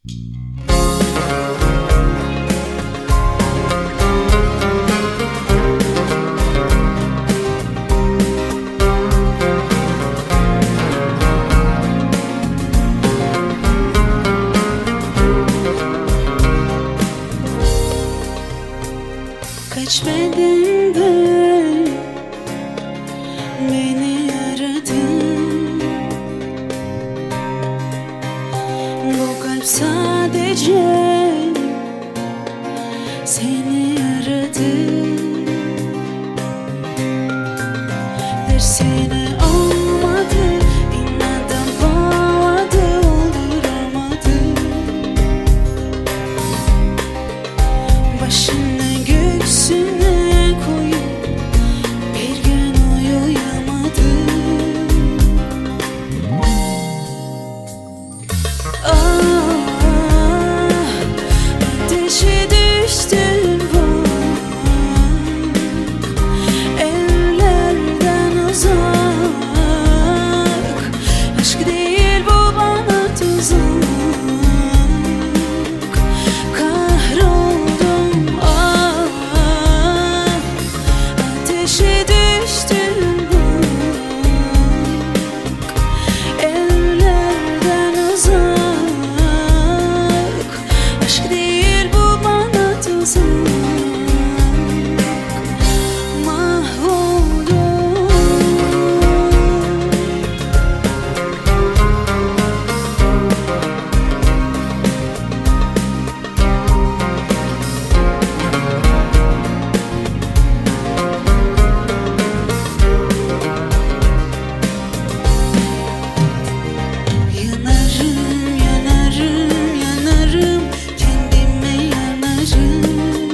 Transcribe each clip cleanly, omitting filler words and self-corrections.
Kaç bedende beni aradın. Bu kalp sadece seni aradı. Dersine olmadı, inatla bağladı, olduramadı. Başını göğsüne koyup bir gün uyuyamadım. Ateşe düştüm bak, ellerden uzak. Aşk değil bu bana tuzak. Kahroldum ateşe düştüm bak, ellerden uzak. Aşk değil bu bana tuzak. Mahvoldum. Yanarım, yanarım, yanarım, kendime yanarım.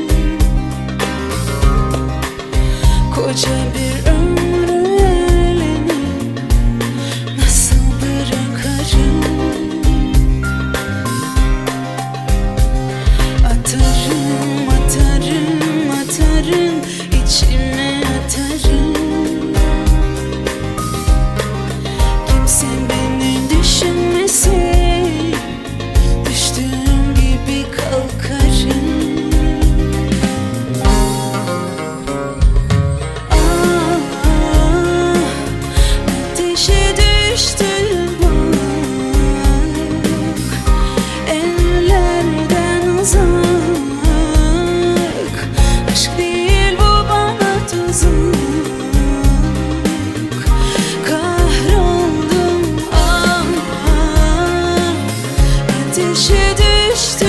Koca bir ömrü eline nasıl bırakarım? Atarım, atarım, atarım, içime atarım. Kimse beni düşünmesin, düştüğüm gibi kalkarım. Ateşe düştüm bak, ellerden uzak. Aşk değil bu bana tuzak. Kahroldum ateşe düştüm.